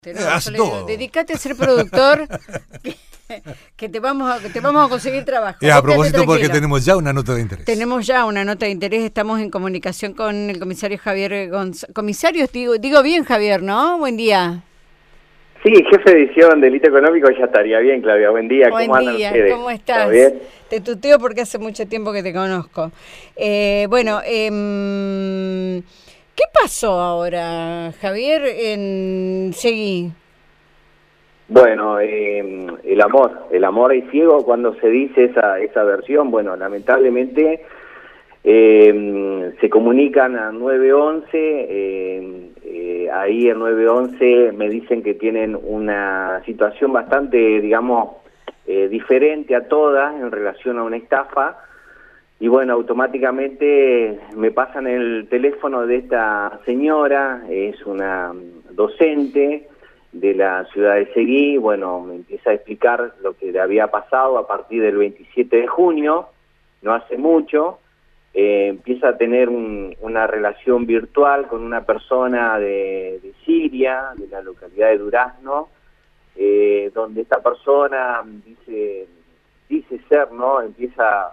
Haz Yo le digo, todo. dedicate a ser productor, que te vamos a conseguir trabajo. A Quédate propósito, porque tranquilo. tenemos ya una nota de interés. Tenemos ya una nota de interés, estamos en comunicación con el comisario Javier González. Comisario, digo bien Javier, ¿no? Buen día. Sí, jefe de edición, delito económico, ya estaría bien, Claudia. Buen día, ¿cómo andan ustedes? ¿Cómo estás? ¿Todo bien? Te tuteo porque hace mucho tiempo que te conozco. ¿Qué pasó ahora, Javier, en Seguí? Bueno, el amor es ciego cuando se dice esa versión. Bueno, lamentablemente se comunican a 911, ahí en 911 me dicen que tienen una situación bastante, digamos, diferente a todas en relación a una estafa. Y bueno, automáticamente me pasan el teléfono de esta señora, es una docente de la ciudad de Seguí. Bueno, me empieza a explicar lo que le había pasado a partir del 27 de junio, no hace mucho. Empieza a tener una relación virtual con una persona de Siria, de la localidad de Durazno, donde esta persona dice ser, ¿no? Empieza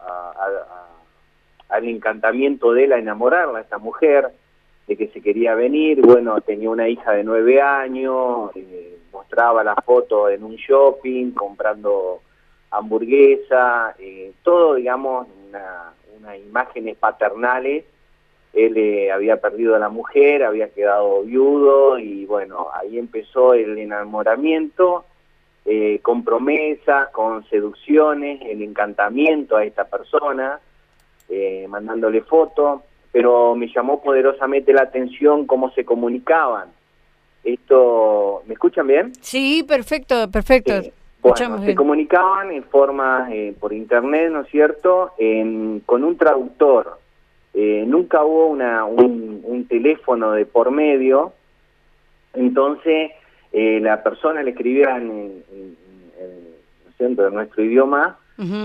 al encantamiento de él, a enamorarla, a esta mujer, de que se quería venir. Bueno, tenía una hija de 9 años, mostraba la foto en un shopping, comprando hamburguesa, todo, digamos, unas imágenes paternales. Él había perdido a la mujer, había quedado viudo, y bueno, ahí empezó el enamoramiento, con promesas, con seducciones, el encantamiento a esta persona, mandándole fotos, pero me llamó poderosamente la atención cómo se comunicaban. Esto, ¿me escuchan bien? Sí, perfecto. Bueno, se comunicaban en forma, por internet, ¿no es cierto?, con un traductor. Nunca hubo un teléfono de por medio, entonces la persona le escribía en nuestro idioma,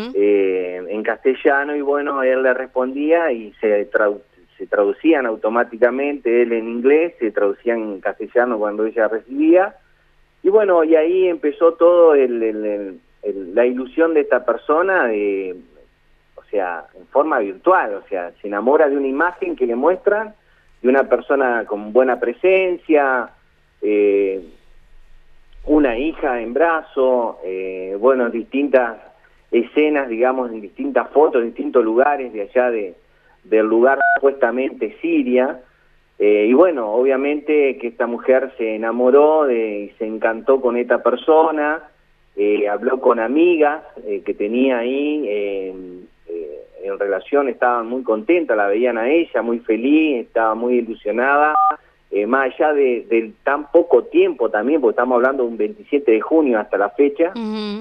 en castellano, y bueno, él le respondía y se traducían automáticamente, él en inglés, se traducían en castellano cuando ella recibía. Y bueno, y ahí empezó todo la ilusión de esta persona, o sea, en forma virtual, o sea, se enamora de una imagen que le muestran, de una persona con buena presencia, una hija en brazo, bueno, distintas escenas, digamos, en distintas fotos, en distintos lugares de allá del lugar supuestamente Siria. Y bueno, obviamente que esta mujer se enamoró y se encantó con esta persona, habló con amigas que tenía ahí en relación, estaban muy contentas, la veían a ella muy feliz, estaba muy ilusionada, más allá del tan poco tiempo también, porque estamos hablando de un 27 de junio hasta la fecha.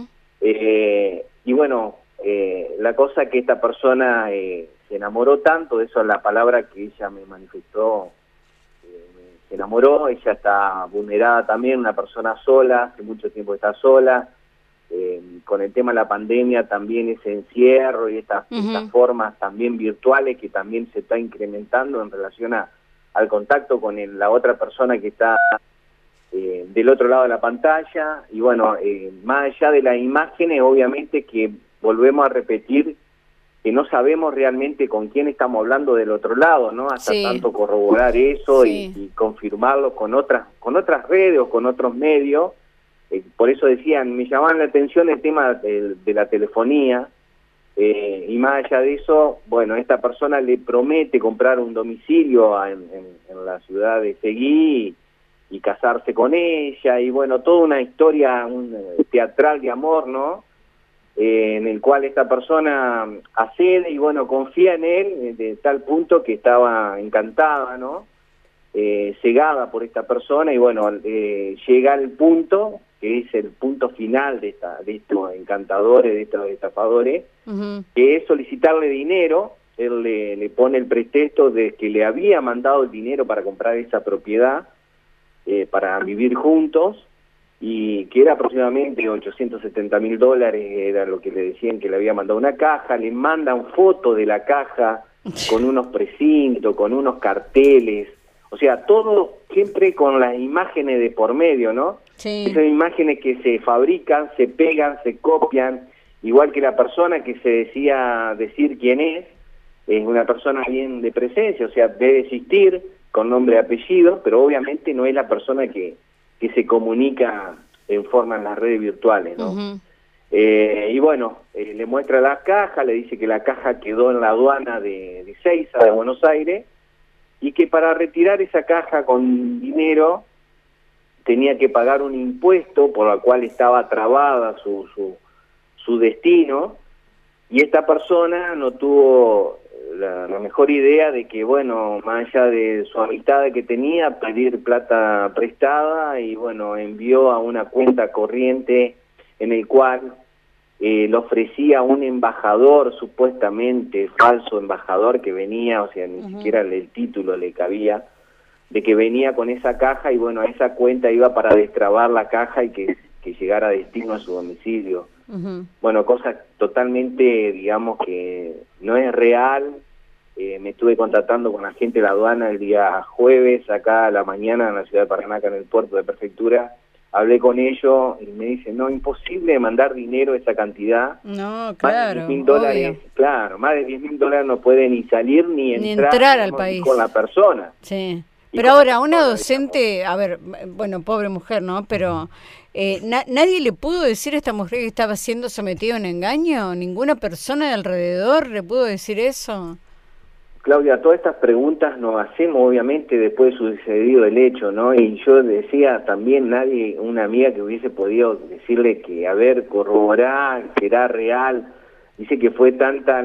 Y bueno, la cosa que esta persona se enamoró tanto, eso es la palabra que ella me manifestó, se enamoró. Ella está vulnerada también, una persona sola, hace mucho tiempo está sola, con el tema de la pandemia también ese encierro y estas formas también virtuales que también se está incrementando en relación al contacto con la otra persona que está del otro lado de la pantalla. Y bueno, más allá de las imágenes, obviamente que volvemos a repetir que no sabemos realmente con quién estamos hablando del otro lado, ¿no? Hasta tanto corroborar eso y confirmarlo con otras redes o con otros medios. Por eso decían, me llamaban la atención el tema de la telefonía, y más allá de eso, bueno, esta persona le promete comprar un domicilio en la ciudad de Seguí y casarse con ella, y bueno, toda una historia teatral de amor, ¿no? En el cual esta persona accede y bueno, confía en él de tal punto que estaba encantada, ¿no? Cegada por esta persona, y bueno, llega al punto que es el punto final de estos encantadores, de estos estafadores, que es solicitarle dinero. Él le pone el pretexto de que le había mandado el dinero para comprar esa propiedad, para vivir juntos, y que era aproximadamente $870.000, era lo que le decían que le había mandado una caja. Le mandan fotos de la caja con unos precintos, con unos carteles, O sea, todo siempre con las imágenes de por medio, ¿no? Sí. Esas imágenes que se fabrican, se pegan, se copian, igual que la persona que se decía decir quién es una persona bien de presencia, o sea, debe existir con nombre y apellido, pero obviamente no es la persona que se comunica en forma en las redes virtuales, ¿no? Uh-huh. Y bueno, le muestra la caja, le dice que la caja quedó en la aduana de Ezeiza, de Buenos Aires, y que para retirar esa caja con dinero tenía que pagar un impuesto por el cual estaba trabada su destino, y esta persona no tuvo la mejor idea de que, bueno, más allá de su amistad que tenía, pedir plata prestada, y bueno, envió a una cuenta corriente en el cual le ofrecía a un embajador, supuestamente falso embajador, que venía, o sea, ni siquiera el título le cabía, de que venía con esa caja, y bueno, a esa cuenta iba para destrabar la caja y que llegara a destino a su domicilio. Bueno, cosa totalmente, digamos, que no es real. Me estuve contactando con la gente de la aduana el día jueves, acá a la mañana en la ciudad de Paraná, acá en el puerto de prefectura. Hablé con ellos y me dicen, no, imposible mandar dinero esa cantidad. No, claro, más de $10.000, claro, más de $10.000 no puede ni salir ni entrar al país con la persona. Sí. Pero ahora, una docente, a ver, bueno, pobre mujer, ¿no? Pero nadie le pudo decir a esta mujer que estaba siendo sometida a un engaño. ¿Ninguna persona de alrededor le pudo decir eso? Claudia, todas estas preguntas nos hacemos obviamente después de sucedido el hecho, ¿no? Y yo decía también, nadie, una amiga que hubiese podido decirle que, a ver, corroborar, que era real. Dice que fue tanta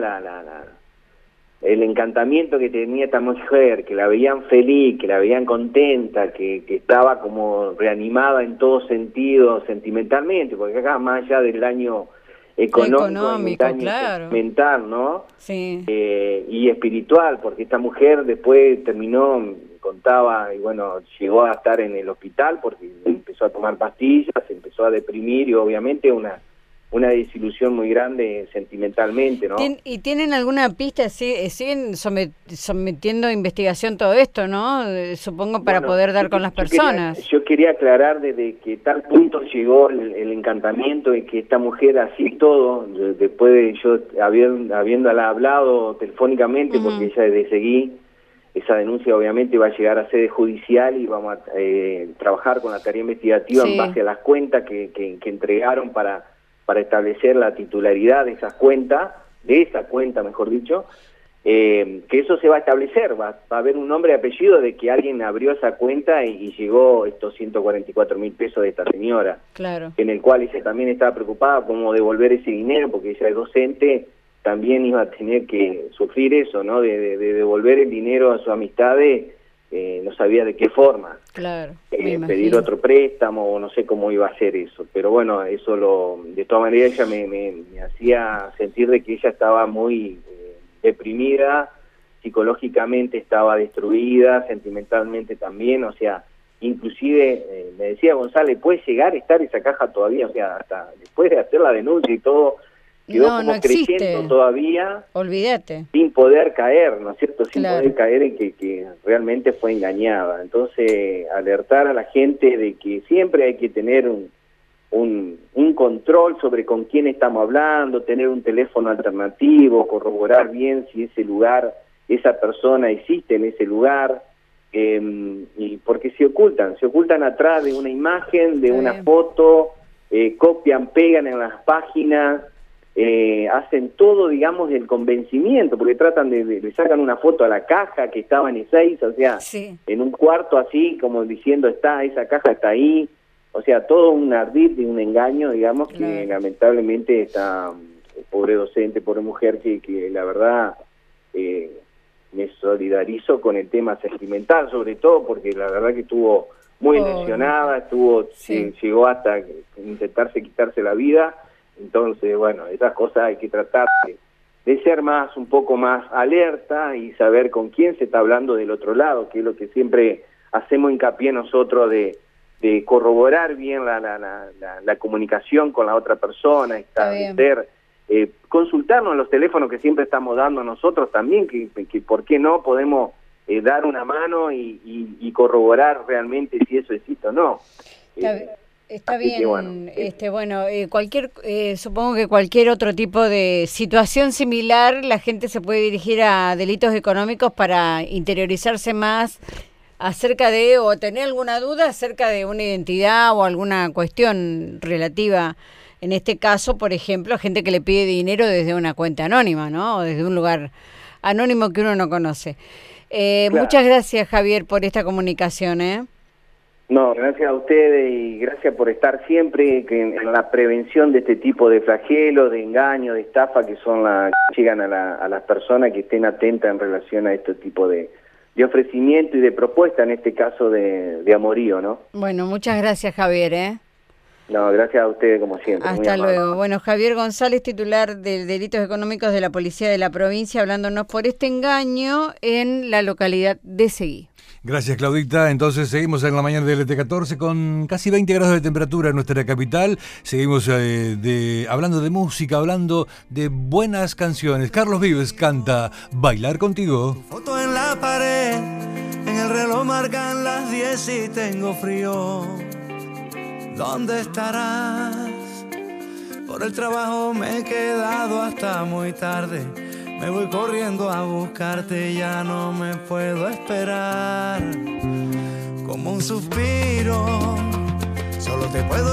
el encantamiento que tenía esta mujer, que la veían feliz, que la veían contenta, que estaba como reanimada en todo sentido, sentimentalmente, porque acá más allá del daño económico daño claro, mental, ¿no? Sí. Y espiritual, porque esta mujer después terminó, contaba, y bueno, llegó a estar en el hospital porque empezó a tomar pastillas, se empezó a deprimir, y obviamente una desilusión muy grande sentimentalmente, ¿no? ¿Y tienen alguna pista? ¿Siguen sometiendo a investigación todo esto, no? Supongo para poder dar con las personas. Yo quería aclarar desde que tal punto llegó el encantamiento y que esta mujer así todo, después de yo habiéndola hablado telefónicamente, porque ella desde seguí, esa denuncia obviamente va a llegar a sede judicial y vamos a trabajar con la tarea investigativa en base a las cuentas que entregaron para establecer la titularidad de esas cuentas, mejor dicho, que eso se va a establecer, va a haber un nombre y apellido de que alguien abrió esa cuenta y llegó estos 144.000 pesos de esta señora, claro, en el cual ella también estaba preocupada cómo devolver ese dinero, porque ella es docente, también iba a tener que sufrir eso, ¿no? De devolver el dinero a sus amistades. No sabía de qué forma, claro, pedir otro préstamo, o no sé cómo iba a hacer eso, pero bueno, eso de todas maneras ella me hacía sentir de que ella estaba muy deprimida, psicológicamente estaba destruida, sentimentalmente también, o sea, inclusive me decía González, ¿puede llegar a estar esa caja todavía? O sea, hasta después de hacer la denuncia y todo, quedó como creyendo todavía, olvídate, sin poder caer, ¿no es cierto? Sin poder caer en que realmente fue engañada. Entonces, alertar a la gente de que siempre hay que tener un control sobre con quién estamos hablando, tener un teléfono alternativo, corroborar bien si ese lugar, esa persona existe en ese lugar, y porque se ocultan atrás de una imagen, de una foto, copian, pegan en las páginas, hacen todo, digamos, del convencimiento, porque tratan le sacan una foto a la caja que estaba en Ezeiza, o sea, en un cuarto así, como diciendo, esa caja está ahí, o sea, todo un ardid y un engaño, digamos, que lamentablemente está, pobre docente, pobre mujer, que la verdad me solidarizo con el tema sentimental, sobre todo, porque la verdad que estuvo muy lesionada, llegó hasta intentarse quitarse la vida. Entonces, bueno, esas cosas hay que tratar de ser un poco más alerta y saber con quién se está hablando del otro lado, que es lo que siempre hacemos hincapié nosotros de corroborar bien la comunicación con la otra persona, establecer, consultarnos en los teléfonos que siempre estamos dando nosotros también, que por qué no podemos dar una mano y corroborar realmente si eso existe o no. Está bien, supongo que cualquier otro tipo de situación similar, la gente se puede dirigir a delitos económicos para interiorizarse más acerca de, o tener alguna duda acerca de una identidad o alguna cuestión relativa, en este caso, por ejemplo, a gente que le pide dinero desde una cuenta anónima, ¿no? O desde un lugar anónimo que uno no conoce. Claro. Muchas gracias, Javier, por esta comunicación, No, gracias a ustedes y gracias por estar siempre en la prevención de este tipo de flagelos, de engaños, de estafa que son que llegan a las personas, que estén atentas en relación a este tipo de ofrecimiento y de propuesta, en este caso de amorío, ¿no? Bueno, muchas gracias, Javier, No, gracias a ustedes como siempre. Hasta luego. Bueno, Javier González, titular de Delitos Económicos de la Policía de la Provincia, hablándonos por este engaño en la localidad de Seguí. Gracias, Claudita. Entonces seguimos en la mañana del LT14 con casi 20 grados de temperatura en nuestra capital. Seguimos hablando de música, hablando de buenas canciones. Carlos Vives canta Bailar Contigo. Tu foto en la pared, en el reloj marcan las 10 y tengo frío. ¿Dónde estarás? Por el trabajo me he quedado hasta muy tarde. Me voy corriendo a buscarte, ya no me puedo esperar. Como un suspiro, solo te puedo